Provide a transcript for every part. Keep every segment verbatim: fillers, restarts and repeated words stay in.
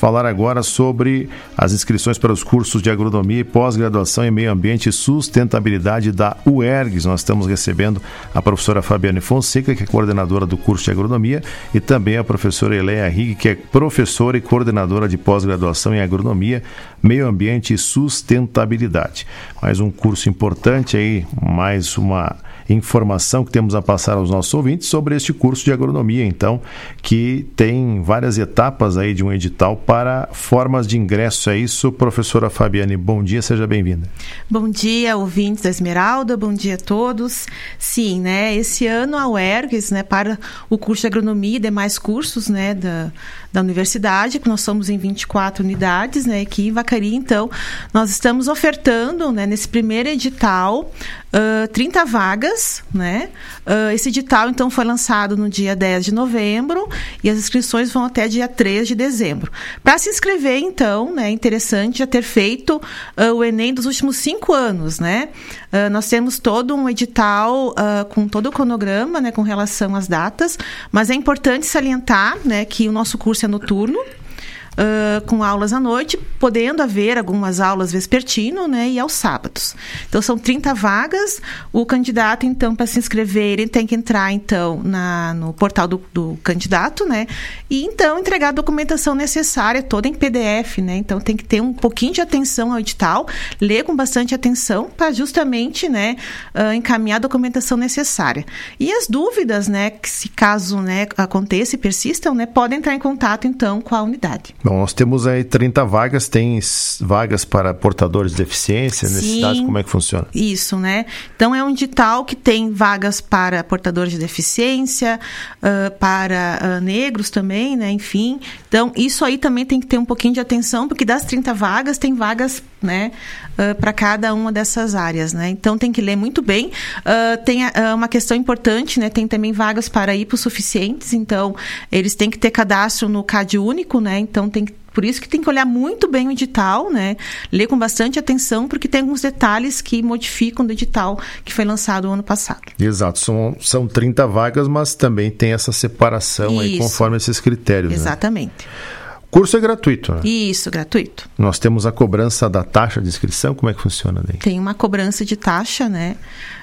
falar agora sobre as inscrições para os cursos de agronomia e pós-graduação em meio ambiente e sustentabilidade da U E R G S. Nós estamos recebendo a professora Fabiane Fonseca, que é coordenadora do curso de agronomia, e também a professora Eleia Rigg, que é professora e coordenadora de pós-graduação em agronomia, meio ambiente e sustentabilidade. Mais um curso importante aí, mais uma informação que temos a passar aos nossos ouvintes sobre este curso de agronomia, então, que tem várias etapas aí de um edital para formas de ingresso. É isso, professora Fabiane? Bom dia, seja bem-vinda. Bom dia, ouvintes da Esmeralda, bom dia a todos. Sim, né, esse ano a U E R G S, né, para o curso de agronomia e demais cursos, né, da, da universidade, que nós somos em vinte e quatro unidades, né, aqui em Vacaria, então, nós estamos ofertando, né, nesse primeiro edital, uh, trinta vagas, né, uh, esse edital, então, foi lançado no dia dez de novembro e as inscrições vão até dia três de dezembro. Para se inscrever, então, né, é interessante já ter feito uh, o Enem dos últimos cinco anos, né, uh, nós temos todo um edital uh, com todo o cronograma, né, com relação às datas, mas é importante salientar, né, que o nosso curso é noturno, Uh, com aulas à noite, podendo haver algumas aulas vespertino, né, e aos sábados. Então, são trinta vagas. O candidato, então, para se inscrever, ele tem que entrar, então, na, no portal do, do candidato, né, e, então, entregar a documentação necessária, toda em P D F, né, então, tem que ter um pouquinho de atenção ao edital, ler com bastante atenção, para justamente, né, uh, encaminhar a documentação necessária. E as dúvidas, né, que se caso, né, aconteça e persistam, né, podem entrar em contato, então, com a unidade. Bom, nós temos aí trinta vagas, tem vagas para portadores de deficiência, necessidades, como é que funciona? Isso, né? Então, é um edital que tem vagas para portadores de deficiência, uh, para uh, negros também, né? Enfim, então, isso aí também tem que ter um pouquinho de atenção, porque das trinta vagas, tem vagas, né, uh, para cada uma dessas áreas, né? Então, tem que ler muito bem. Uh, tem uh, uma questão importante, né? Tem também vagas para hipossuficientes, então, eles têm que ter cadastro no C A D único, né? Então, tem que, por isso que tem que olhar muito bem o edital, né? Ler com bastante atenção, porque tem alguns detalhes que modificam do edital que foi lançado o ano passado. Exato, são, são trinta vagas, mas também tem essa separação aí conforme esses critérios. Exatamente. Né? O curso é gratuito, né? Isso, gratuito. Nós temos a cobrança da taxa de inscrição, como é que funciona daí? Tem uma cobrança de taxa, né?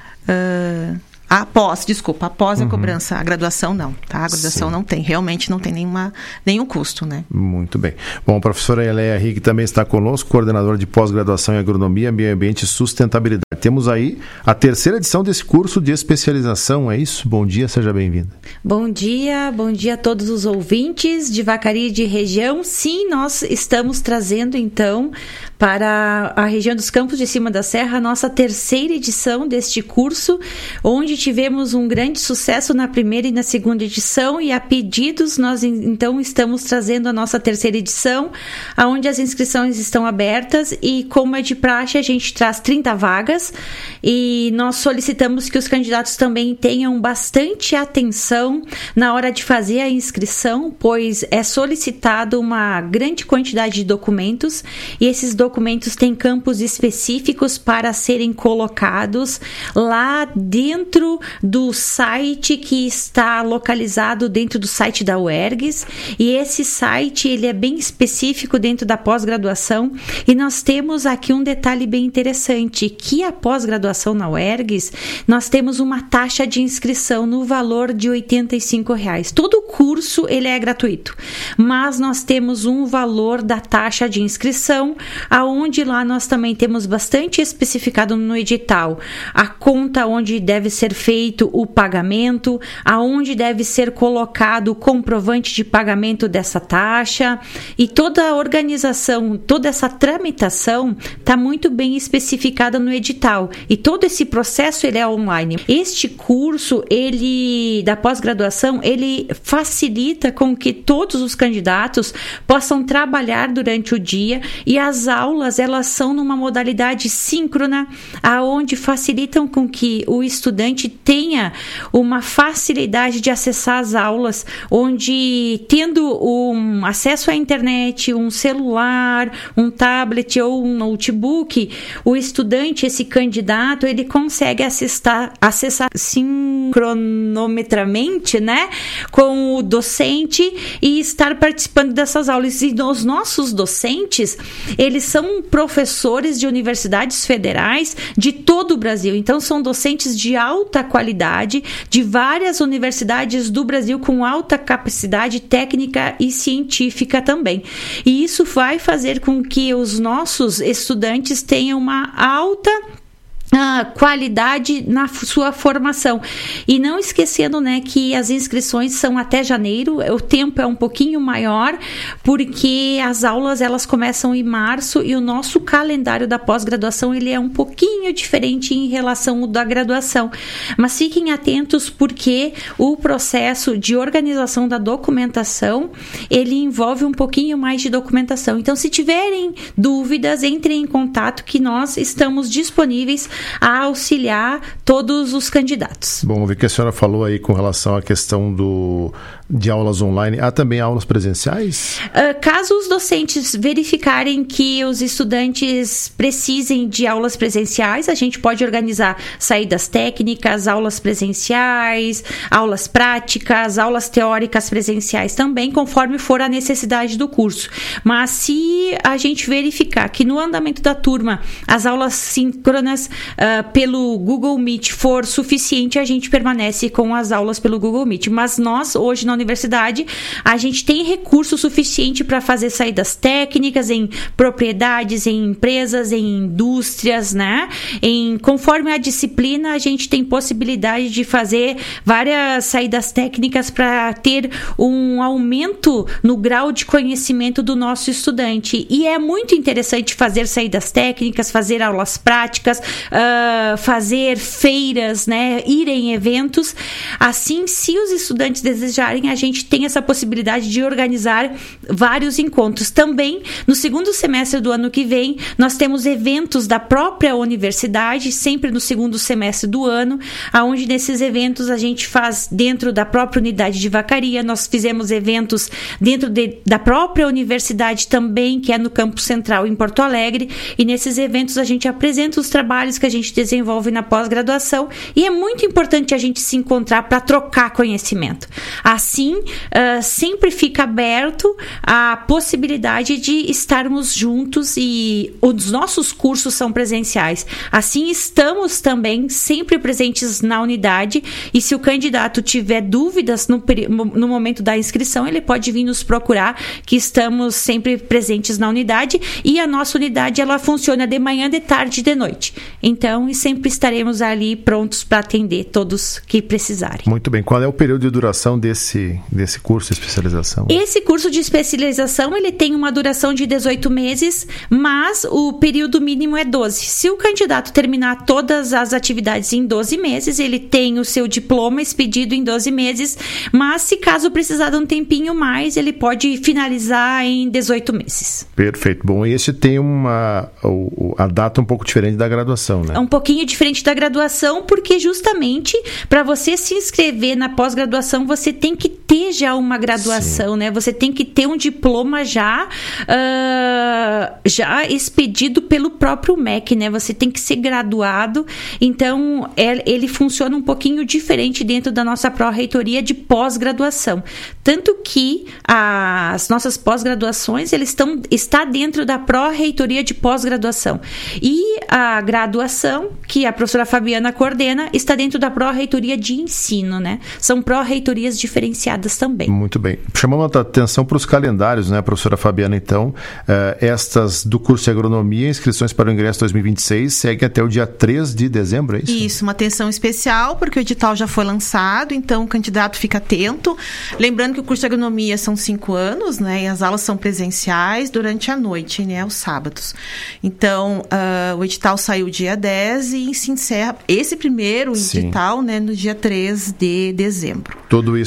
Uh... Após, desculpa, após a uhum. cobrança, a graduação não, tá? A graduação Sim. não tem, realmente não tem nenhuma, nenhum custo, né? Muito bem. Bom, a professora Eleia Rigg também está conosco, coordenadora de pós-graduação em agronomia, meio ambiente e sustentabilidade. Temos aí a terceira edição desse curso de especialização, é isso? Bom dia, seja bem-vinda. Bom dia, bom dia a todos os ouvintes de Vacaria e de região. Sim, nós estamos trazendo, então, para a região dos Campos de Cima da Serra, a nossa terceira edição deste curso, onde tivemos um grande sucesso na primeira e na segunda edição, e a pedidos nós então estamos trazendo a nossa terceira edição, onde as inscrições estão abertas, e como é de praxe a gente traz trinta vagas, e nós solicitamos que os candidatos também tenham bastante atenção na hora de fazer a inscrição, pois é solicitado uma grande quantidade de documentos, e esses documentos têm campos específicos para serem colocados lá dentro do site que está localizado dentro do site da U E R G S, e esse site ele é bem específico dentro da pós-graduação, e nós temos aqui um detalhe bem interessante, que a pós-graduação na U E R G S, nós temos uma taxa de inscrição no valor de oitenta e cinco reais. Todo o curso ele é gratuito, mas nós temos um valor da taxa de inscrição, aonde lá nós também temos bastante especificado no edital a conta onde deve ser feito o pagamento, aonde deve ser colocado o comprovante de pagamento dessa taxa, e toda a organização, toda essa tramitação está muito bem especificada no edital, e todo esse processo ele é online. Este curso, ele da pós-graduação, ele facilita com que todos os candidatos possam trabalhar durante o dia, e as aulas elas são numa modalidade síncrona, aonde facilitam com que o estudante estudante tenha uma facilidade de acessar as aulas, onde tendo um acesso à internet, um celular, um tablet ou um notebook, o estudante, esse candidato, ele consegue acessar, acessar sincronometramente, né, com o docente e estar participando dessas aulas. E os nossos docentes, eles são professores de universidades federais de todo o Brasil. Então, são docentes de alta qualidade, de várias universidades do Brasil com alta capacidade técnica e científica também. E isso vai fazer com que os nossos estudantes tenham uma alta a qualidade na sua formação. E não esquecendo, né, que as inscrições são até janeiro, o tempo é um pouquinho maior, porque as aulas elas começam em março e o nosso calendário da pós-graduação ele é um pouquinho diferente em relação ao da graduação. Mas fiquem atentos, porque o processo de organização da documentação, ele envolve um pouquinho mais de documentação. Então, se tiverem dúvidas, entrem em contato, que nós estamos disponíveis a auxiliar todos os candidatos. Bom, vi que a senhora falou aí com relação à questão do, de aulas online. Há também aulas presenciais? Uh, caso os docentes verificarem que os estudantes precisem de aulas presenciais, a gente pode organizar saídas técnicas, aulas presenciais, aulas práticas, aulas teóricas presenciais também, conforme for a necessidade do curso. Mas se a gente verificar que no andamento da turma as aulas síncronas Uh, pelo Google Meet for suficiente, a gente permanece com as aulas pelo Google Meet. Mas nós, hoje na universidade, a gente tem recurso suficiente para fazer saídas técnicas em propriedades, em empresas, em indústrias, né? Em, conforme a disciplina, a gente tem possibilidade de fazer várias saídas técnicas para ter um aumento no grau de conhecimento do nosso estudante. E é muito interessante fazer saídas técnicas, fazer aulas práticas, Uh, fazer feiras, né, ir em eventos. Assim, se os estudantes desejarem, a gente tem essa possibilidade de organizar vários encontros. Também, no segundo semestre do ano que vem, nós temos eventos da própria universidade, sempre no segundo semestre do ano, onde nesses eventos a gente faz dentro da própria unidade de Vacaria. Nós fizemos eventos dentro de, da própria universidade também, que é no Campus Central, em Porto Alegre, e nesses eventos a gente apresenta os trabalhos que a gente desenvolve na pós-graduação, e é muito importante a gente se encontrar para trocar conhecimento. Assim, uh, sempre fica aberto a possibilidade de estarmos juntos, e os nossos cursos são presenciais. Assim, estamos também sempre presentes na unidade, e se o candidato tiver dúvidas no, no momento da inscrição, ele pode vir nos procurar, que estamos sempre presentes na unidade, e a nossa unidade ela funciona de manhã, de tarde e de noite. Então, e sempre estaremos ali prontos para atender todos que precisarem. Muito bem. Qual é o período de duração desse, desse curso de especialização? Esse curso de especialização, ele tem uma duração de dezoito meses, mas o período mínimo é doze. Se o candidato terminar todas as atividades em doze meses, ele tem o seu diploma expedido em doze meses, mas se caso precisar de um tempinho mais, ele pode finalizar em dezoito meses. Perfeito. Bom, e esse tem uma, a data um pouco diferente da graduação, né? É um pouquinho diferente da graduação, porque justamente para você se inscrever na pós-graduação, você tem que ter já uma graduação, Sim. né? Você tem que ter um diploma já, uh, já expedido pelo próprio M E C, né? Você tem que ser graduado. Então, é, ele funciona um pouquinho diferente dentro da nossa pró-reitoria de pós-graduação. Tanto que as nossas pós-graduações, eles estão está dentro da pró-reitoria de pós-graduação. E a graduação, que a professora Fabiana coordena, está dentro da pró-reitoria de ensino, né? São pró-reitorias diferenciadas também. Muito bem. Chamando a atenção para os calendários, né, professora Fabiana, então, eh, estas do curso de agronomia, inscrições para o ingresso dois mil e vinte e seis seguem até o dia três de dezembro, é isso? Isso, uma atenção especial, porque o edital já foi lançado, então o candidato fica atento. Lembrando que o curso de agronomia são cinco anos, né, e as aulas são presenciais durante a noite, né, aos sábados. Então, uh, o edital saiu dia dez e se encerra esse primeiro Sim. edital, né, no dia três de dezembro. Tudo isso exclusivamente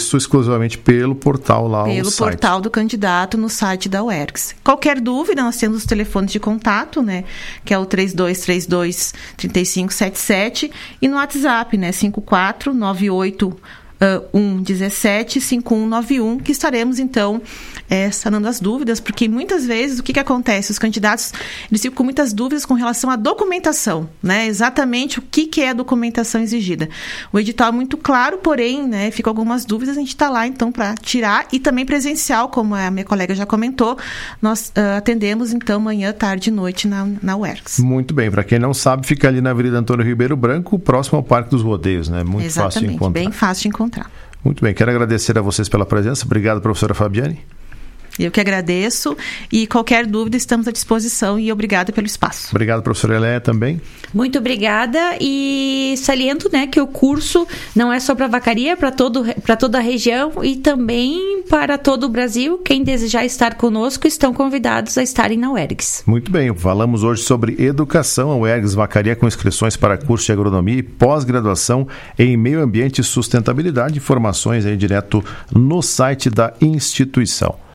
exclusivamente pelo portal lá, Pelo o site. portal do candidato no site da U E R G S. Qualquer dúvida, nós temos os telefones de contato, né? Que é o três dois três dois, três cinco sete sete e no WhatsApp, né? cinco quatro nove oito um um sete cinco um nove um, que estaremos então é, sanando as dúvidas, porque muitas vezes o que, que acontece? Os candidatos eles ficam com muitas dúvidas com relação à documentação, né? Exatamente o que, que é a documentação exigida. O edital é muito claro, porém, né, ficam algumas dúvidas, a gente está lá então para tirar, e também presencial, como a minha colega já comentou, nós uh, atendemos então manhã, tarde e noite na, na U E R G S. Muito bem, para quem não sabe, fica ali na Avenida Antônio Ribeiro Branco, próximo ao Parque dos Rodeios, né? Muito Exatamente, fácil de encontrar. Bem fácil de encontrar. Muito bem, quero agradecer a vocês pela presença. Obrigado, professora Fabiane. Eu que agradeço, e qualquer dúvida estamos à disposição, e obrigada pelo espaço. Obrigado, professora Eléia, também. Muito obrigada, e saliento, né, que o curso não é só para Vacaria, para todo, para toda a região e também para todo o Brasil. Quem desejar estar conosco estão convidados a estarem na U E R G S. Muito bem, falamos hoje sobre educação. A U E R G S Vacaria com inscrições para curso de agronomia e pós-graduação em meio ambiente e sustentabilidade. Informações aí direto no site da instituição.